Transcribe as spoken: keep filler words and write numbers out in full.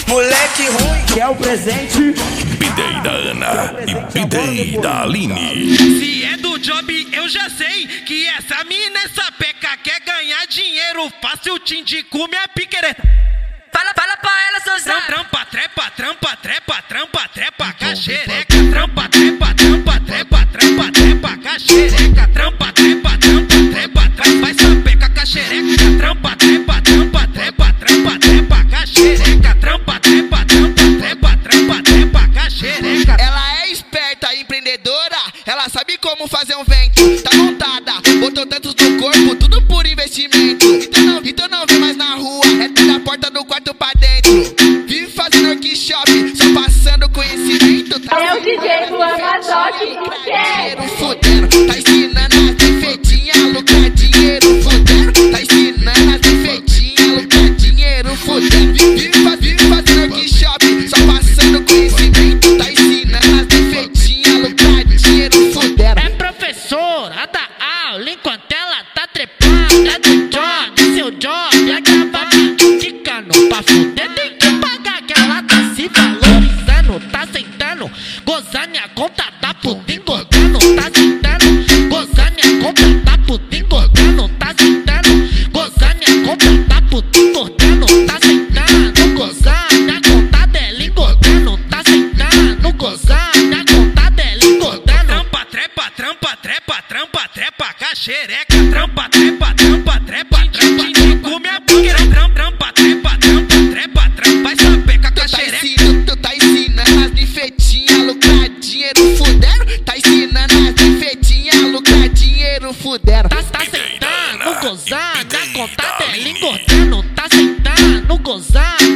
Moleque ruim, quer o presente? Bidei da Ana e Bidei da Aline. Se é do job, eu já sei que essa mina, essa peca quer ganhar dinheiro fácil, te indico minha piquereta. Fala, fala pra ela, seu Zé. Trampa, trepa, trampa, trepa, trampa, trepa, caxereca. Trampa, trepa, trampa, trepa, trampa, trepa, caxereca. Trampa, trepa, trampa, trepa, trepa, vai sapeca, caxereca. Trampa, trepa, trampa, trepa, trampa, trepa, caxereca. Trampa, trepa, trampa, trepa, trampa, trepa, caxereca. ela é esperta, empreendedora, ela sabe como fazer um vento. Tá montada, botou tantos no corpo, tudo por investimento. Então não, então não vem mais na rua, é da porta do quarto pra dentro. Vive fazendo workshop, só passando conhecimento. Tá É o D J Luan Mazotti, dinheiro fudendo, tá ensinando as defeitinhas a lucrar dinheiro fudendo. Tá ensinando as defeitinhas a lucrar dinheiro fudendo. Vive, faz, vive fazendo workshop, só passando conhecimento. Tá ensinando as defeitinhas a lucrar dinheiro fudendo. É professora, dá aula enquanto ela tá trepada. É do job, seu job é gravar vídeo de cano. Pra fuder tem que pagar, que ela tá se valorizando. Tá sentando, gozando minha conta, tá puta engordando. Tá sentando, gozando minha conta, tá puta engordando. Tá sentando, gozando minha conta, tá puta engordando. Tá sentando, gozando minha conta dela engordando. Tá sentando, gozando minha conta dela engordando. Trampa, trepa, trampa, trepa, trampa, trepa, caxereca. Trampa, trepa, trampa, trepa, trampa, indico minha piqueira. Trampa, trampa, trepa, trampa, trepa, trampa, vai sapeca, caxereca. Tu tá ensinando as defeitinhas a lucrar dinheiro fudendo. Tá ensinando as defeitinhas a lucrar dinheiro fudendo. Tá, tá sentando, gozando, a conta dela engordando. Tá sentando, gozando.